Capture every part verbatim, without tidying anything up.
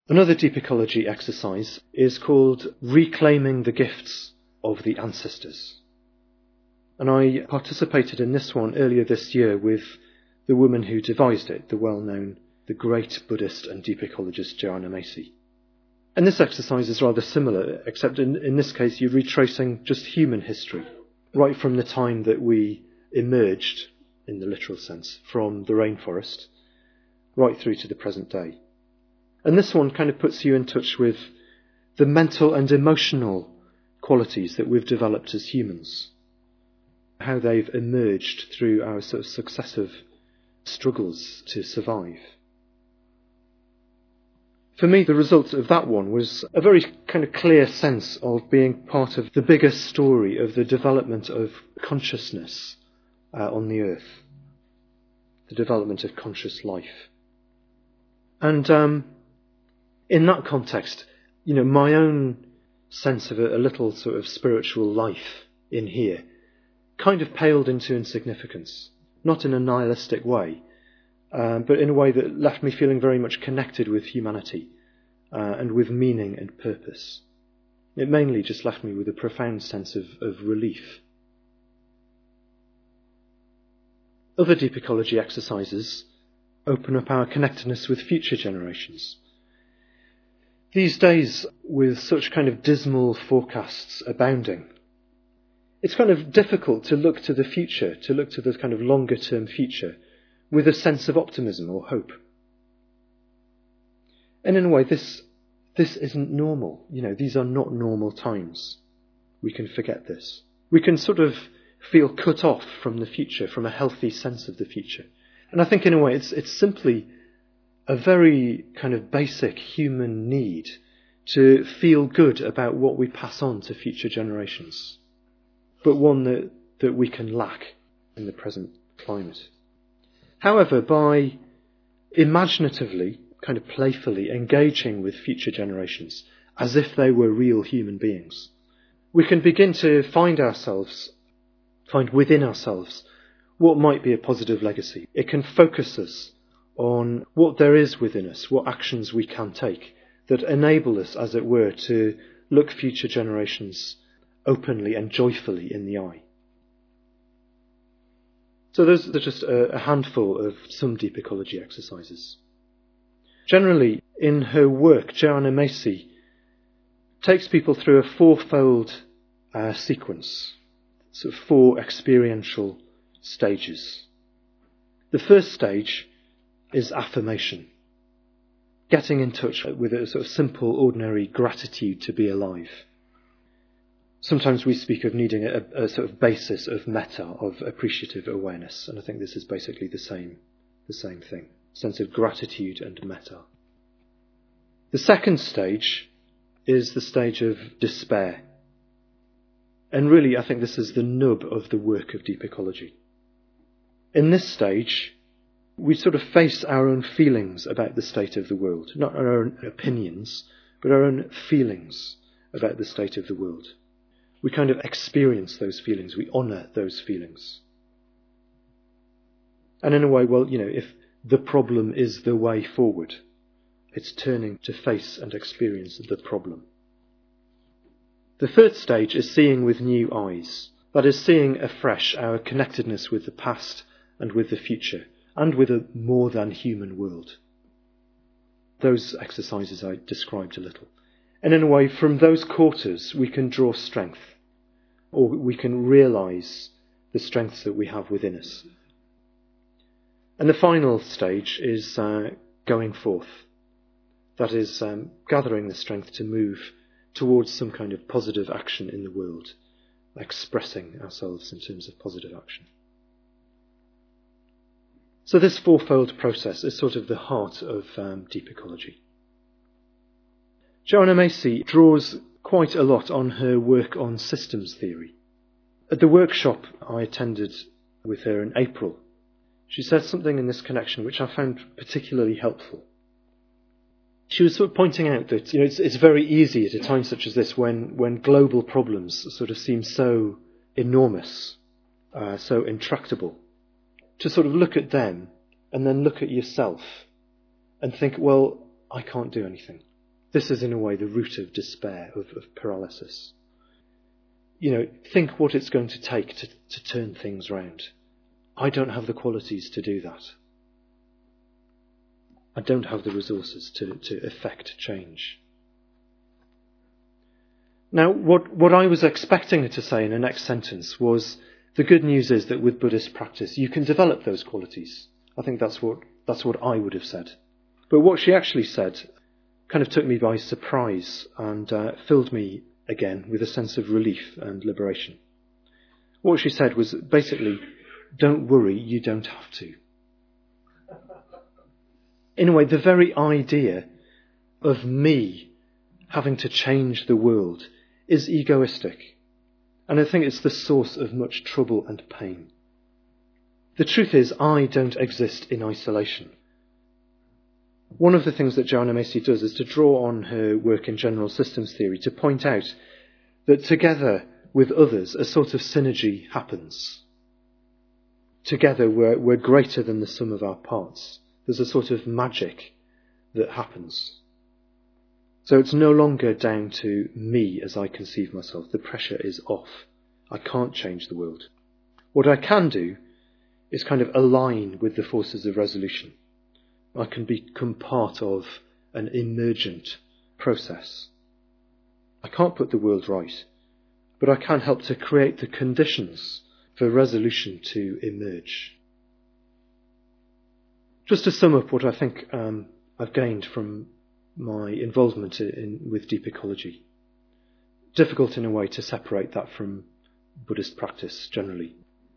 Another deep ecology exercise is called Reclaiming the Gifts of the Ancestors. And I participated in this one earlier this year with the woman who devised it, the well-known, the great Buddhist and deep ecologist Joanna Macy. And this exercise is rather similar, except in, in this case you're retracing just human history, right from the time that we emerged, in the literal sense, from the rainforest, right through to the present day. And this one kind of puts you in touch with the mental and emotional qualities that we've developed as humans, how they've emerged through our sort of successive struggles to survive. For me, the result of that one was a very kind of clear sense of being part of the bigger story of the development of consciousness uh, on the earth, the development of conscious life. And um, in that context, you know, my own sense of a, a little sort of spiritual life in here kind of paled into insignificance, not in a nihilistic way, um, but in a way that left me feeling very much connected with humanity uh, and with meaning and purpose. It mainly just left me with a profound sense of, of relief. Other deep ecology exercises open up our connectedness with future generations. These days, with such kind of dismal forecasts abounding, it's kind of difficult to look to the future, to look to the kind of longer term future with a sense of optimism or hope. And in a way, this this isn't normal. You know, these are not normal times. We can forget this. We can sort of feel cut off from the future, from a healthy sense of the future. And I think in a way, it's it's simply a very kind of basic human need to feel good about what we pass on to future generations, but one that, that we can lack in the present climate. However, by imaginatively, kind of playfully engaging with future generations as if they were real human beings, we can begin to find ourselves, find within ourselves what might be a positive legacy. It can focus us on what there is within us, what actions we can take that enable us, as it were, to look future generations openly and joyfully in the eye. So those are just a, a handful of some deep ecology exercises. Generally, in her work, Joanna Macy takes people through a fourfold uh, sequence, so four experiential stages. The first stage is affirmation, getting in touch with a sort of simple, ordinary gratitude to be alive. Sometimes we speak of needing a, a sort of basis of metta, of appreciative awareness, and I think this is basically the same, the same thing, sense of gratitude and metta. The second stage is the stage of despair, and really I think this is the nub of the work of deep ecology. In this stage, we sort of face our own feelings about the state of the world, not our own opinions, but our own feelings about the state of the world. We kind of experience those feelings, we honour those feelings. And in a way, well, you know, if the problem is the way forward, it's turning to face and experience the problem. The third stage is seeing with new eyes, that is, seeing afresh our connectedness with the past and with the future, and with a more than human world. Those exercises I described a little. And in a way, from those quarters, we can draw strength, or we can realise the strengths that we have within us. And the final stage is uh, going forth. That is, um, gathering the strength to move towards some kind of positive action in the world, expressing ourselves in terms of positive action. So this fourfold process is sort of the heart of um, deep ecology. Joanna Macy draws quite a lot on her work on systems theory. At the workshop I attended with her in April, she said something in this connection which I found particularly helpful. She was sort of pointing out that, you know, it's, it's very easy at a time such as this, when, when global problems sort of seem so enormous, uh, so intractable, to sort of look at them and then look at yourself and think, well, I can't do anything. This is in a way the root of despair, of, of paralysis. You know, think what it's going to take to, to turn things round. I don't have the qualities to do that. I don't have the resources to, to effect change. Now, what, what I was expecting her to say in the next sentence was, the good news is that with Buddhist practice, you can develop those qualities. I think that's what, that's what I would have said. But what she actually said kind of took me by surprise and uh, filled me again with a sense of relief and liberation. What she said was basically, don't worry, you don't have to. In a way, the very idea of me having to change the world is egoistic. And I think it's the source of much trouble and pain. The truth is, I don't exist in isolation. One of the things that Joanna Macy does is to draw on her work in general systems theory to point out that together with others, a sort of synergy happens. Together, we're, we're greater than the sum of our parts. There's a sort of magic that happens. So it's no longer down to me as I conceive myself. The pressure is off. I can't change the world. What I can do is kind of align with the forces of resolution. I can become part of an emergent process. I can't put the world right, but I can help to create the conditions for resolution to emerge. Just to sum up what I think um, I've gained from my involvement in, with deep ecology. Difficult in a way to separate that from Buddhist practice generally.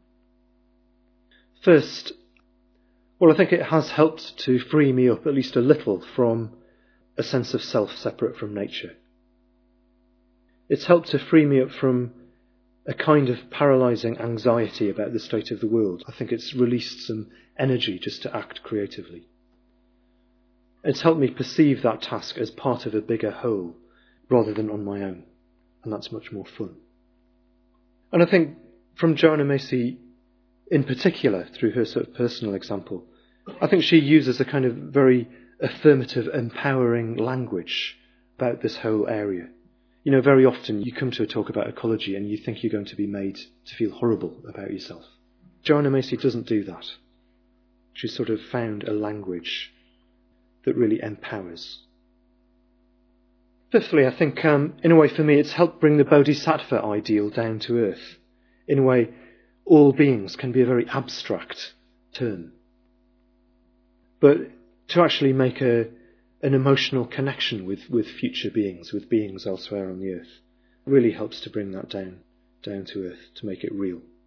First, well, I think it has helped to free me up at least a little from a sense of self separate from nature. It's helped to free me up from a kind of paralysing anxiety about the state of the world. I think it's released some energy just to act creatively. It's helped me perceive that task as part of a bigger whole rather than on my own. And that's much more fun. And I think from Joanna Macy in particular, through her sort of personal example, I think she uses a kind of very affirmative, empowering language about this whole area. You know, very often you come to a talk about ecology and you think you're going to be made to feel horrible about yourself. Joanna Macy doesn't do that. She's sort of found a language that really empowers. Fifthly, I think, um, in a way for me, it's helped bring the Bodhisattva ideal down to earth. In a way, all beings can be a very abstract term. But to actually make a, an emotional connection with, with future beings, with beings elsewhere on the earth, really helps to bring that down, down to earth, to make it real.